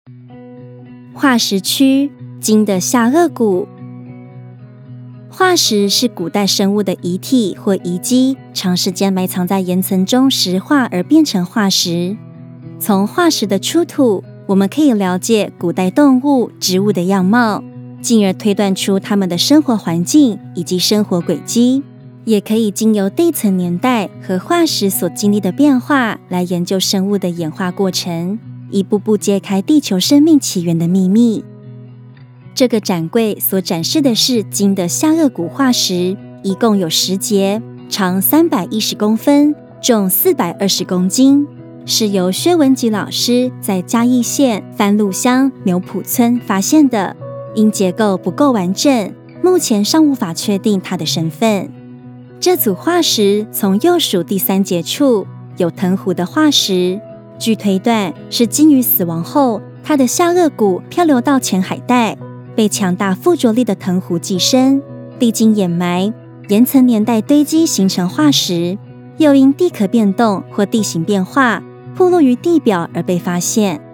化石区，鲸的下颚骨。化石是古代生物的遗体或遗迹，长时间埋藏在岩层中石化而变成化石。从化石的出土，我们可以了解古代动物、植物的样貌，进而推断出它们的生活环境以及生活轨迹，也可以经由地层年代和化石所经历的变化来研究生物的演化过程，一步步揭开地球生命起源的秘密。这个展柜所展示的是鲸的下颚骨化石，一共有10节，长310公分，重420公斤，是由薛文吉老师在嘉义县番路乡牛埔村发现的，因结构不够完整，目前尚无法确定它的身份。这组化石从右数第3节处有藤壶的化石，据推断是鲸鱼死亡后，它的下颚骨漂流到浅海带，被强大附着力的藤壶寄生，历经掩埋、岩层年代堆积形成化石，又因地壳变动或地形变化暴露于地表而被发现。